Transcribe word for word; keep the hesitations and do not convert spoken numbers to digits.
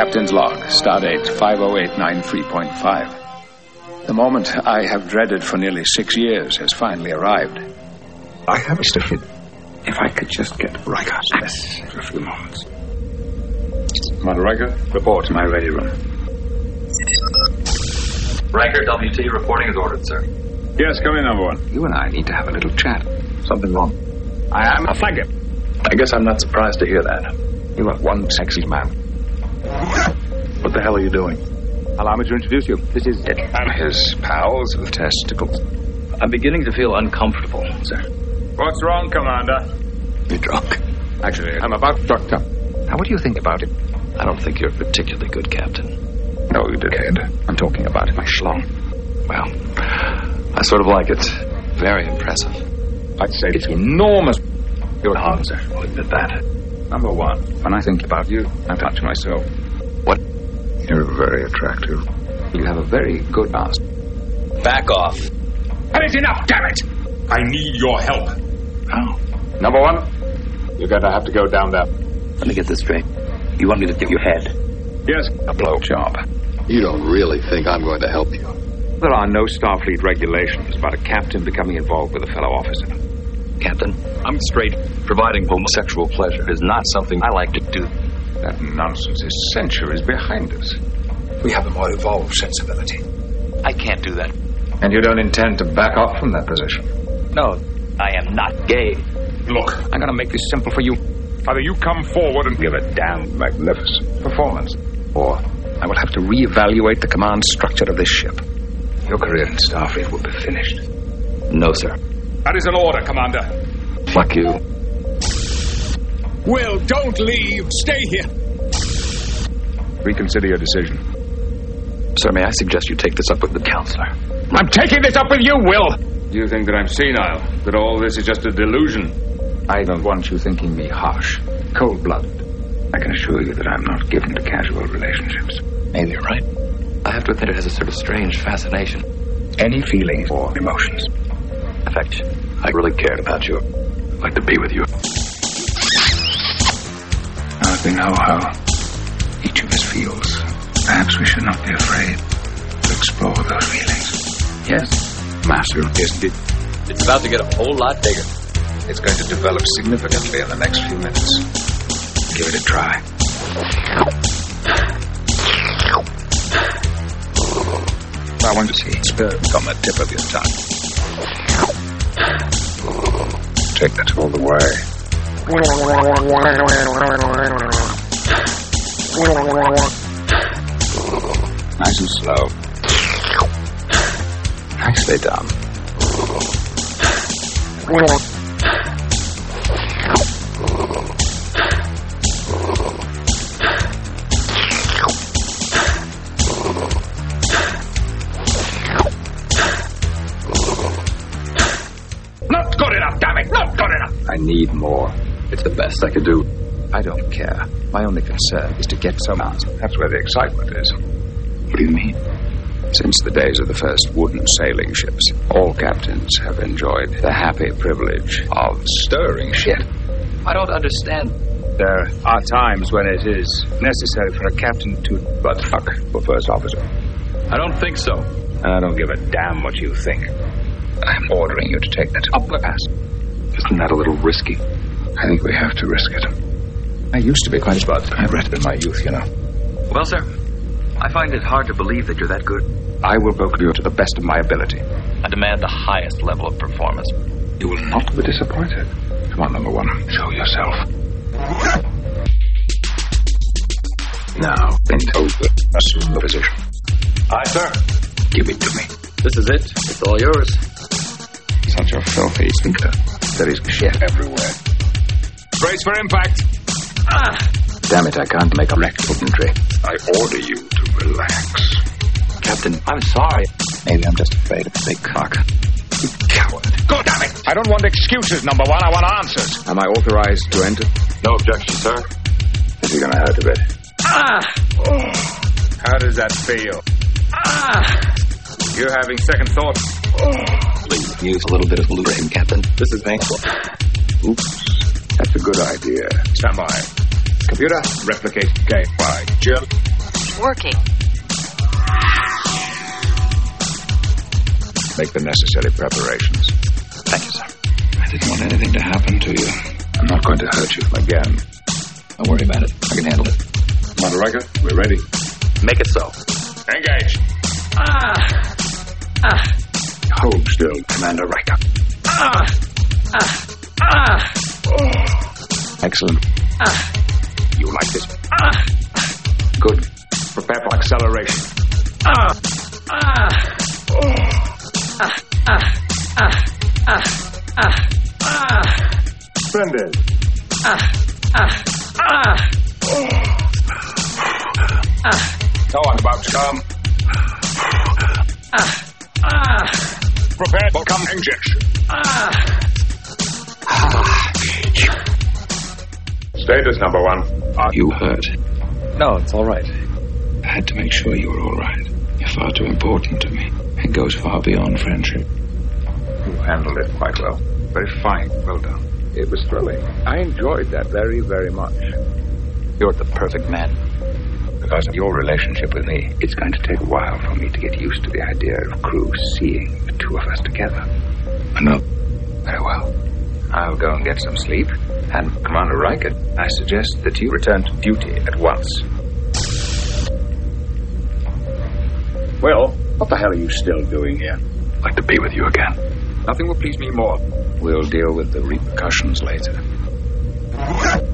Captain's log, stardate five oh eight ninety-three point five. The moment I have dreaded for nearly six years has finally arrived. I have a stiff hit. If I could just get Riker access for a few moments. Commander Riker, report to my ready room. Riker, W T, reporting as ordered, sir. Yes, come in, number one. You and I need to have a little chat. Something wrong. I am a flagger. I guess I'm not surprised to hear that. You are one sexy man. What the hell are you doing? Allow me to introduce you. This is Ed and his pals, the testicles. I'm beginning to feel uncomfortable, sir. What's wrong, Commander? You're drunk. Actually, I'm about fucked up. Now, what do you think about it? I don't think you're a particularly good captain. No, you dickhead. I'm talking about my schlong. Well, I sort of like it. Very impressive. I'd say it's enormous. You're hard, sir. I'll admit that. Number one, when I think about you, I touch myself. What? You're very attractive. You have a very good ass. Back off. And it's enough, damn it! I need your help. How? Number one, you're going to have to go down there. Let me get this straight. You want me to give you head? Yes, a blow job. You don't really think I'm going to help you? There are no Starfleet regulations about a captain becoming involved with a fellow officer. Captain, I'm straight. Providing homosexual pleasure is not something I like to do. That nonsense is centuries behind us. We have a more evolved sensibility. I can't do that. And you don't intend to back off from that position? No, I am not gay. Look, I'm going to make this simple for you. Either you come forward and give a damn magnificent performance, or I will have to reevaluate the command structure of this ship. Your career in Starfleet will be finished. No, sir. That is an order, Commander. Fuck you. Will, don't leave. Stay here. Reconsider your decision. Sir, may I suggest you take this up with the counselor? I'm taking this up with you, Will! You think that I'm senile? That all this is just a delusion? I don't want you thinking me harsh, cold-blooded. I can assure you that I'm not given to casual relationships. Maybe you're right. I have to admit it has a sort of strange fascination. Any feelings or emotions? Affection. I really cared about you. I'd like to be with you. Now that we know how each of us feels, perhaps we should not be afraid to explore those feelings. Yes, Master, isn't it? It's about to get a whole lot bigger. It's going to develop significantly in the next few minutes. Give it a try. I want to see sperm on the tip of your tongue. Take that all the way. Nice and slow. Nicely done. Not good enough, damn it! Not good enough! I need more. It's the best I could do. I don't care. My only concern is to get some answer. That's where the excitement is. What do you mean? Since the days of the first wooden sailing ships, all captains have enjoyed the happy privilege of stirring shit. I don't understand. There are times when it is necessary for a captain to butt fuck for first officer. I don't think so. I don't give a damn what you think. I'm ordering you to take that upper pass. Isn't that a little risky? I think we have to risk it. I used to be quite smart. I read it in my youth, you know. Well, sir, I find it hard to believe that you're that good. I will work you to the best of my ability. I demand the highest level of performance. You will not be disappointed. Come on, number one. Show yourself. Now, bend over. Assume the position. Aye, sir. Give it to me. This is it. It's all yours. Such a filthy sphincter. There is shit everywhere. Brace for impact. Ah! Damn it, I can't make a rectal entry. I order you to relax. Captain, I'm sorry. Maybe I'm just afraid of the big cock. You coward. God damn it! I don't want excuses, number one. I want answers. Am I authorized to enter? No objection, sir. Is he gonna hurt a bit? Ah! Oh. How does that feel? Ah! You having second thoughts? Oh. Please use a little bit of Blu-ray, Captain. This is painful. Oops. That's a good idea. Stand by. Computer, replicate K Y. Jill. working. Make the necessary preparations. Thank you, sir. I didn't want anything to happen to you. I'm not going to hurt you again. Don't worry about it. I can handle it. Commander Riker, we're ready. Make it so. Engage. Ah! Ah! Hold still, Commander Riker. Ah! Ah! Ah! Excellent. Ah! You like this? Ah! Good. Prepare for acceleration. Ah! Ah! Ah! Ah! Ah! Ah! Ah! Ah! Splendid. Ah! Ah! Ah! Ah! No one about to come. Ah! Ah! Prepare for come injection. Ah! Status number one. Are you hurt? No, it's all right. I had to make sure you were all right. You're far too important to me. It goes far beyond friendship. You handled it quite well. Very fine. Well done. It was thrilling. I enjoyed that very, very much. You're the perfect man. Because of your relationship with me, it's going to take a while for me to get used to the idea of crew seeing the two of us together. I know. Very well. I'll go and get some sleep. And Commander Riker, I suggest that you return to duty at once. Well, what the hell are you still doing here? I'd like to be with you again. Nothing will please me more. We'll deal with the repercussions later.